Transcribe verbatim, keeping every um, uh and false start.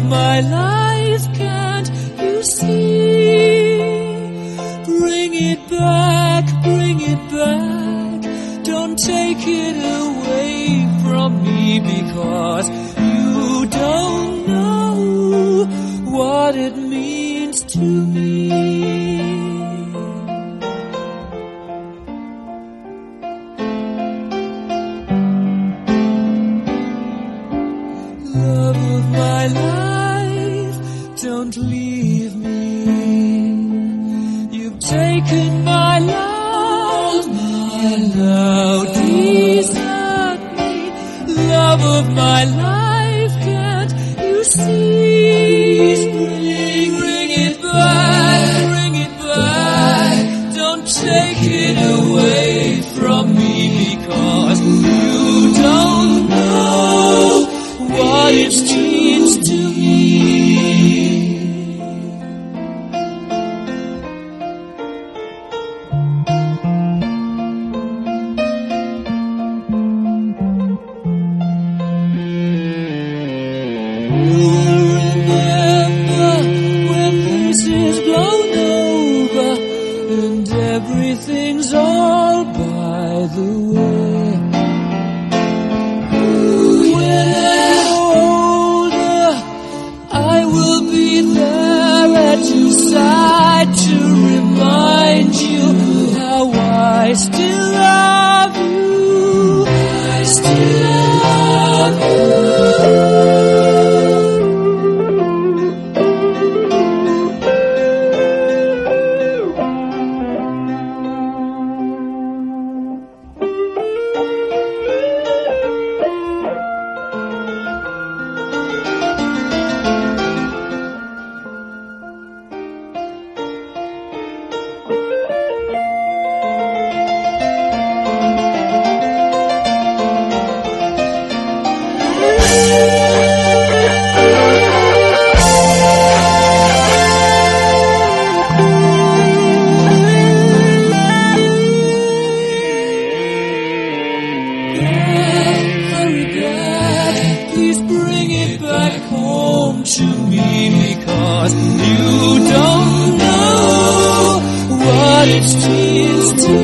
of my life, can't you see? Bring it back, bring it back. Don't take it away from me, because you don't know what it means to me. Love of my life, don't leave me. You've taken my love, and now desert me. Love of my life, can't you see? Bring, bring it back, bring it back. Don't take it away from me, because you don't know what it means to me. Remember when this is blown over and everything's all by the way. Side to remind you how I still love you. I still love you. Please bring it back home to me, because you don't know what it means to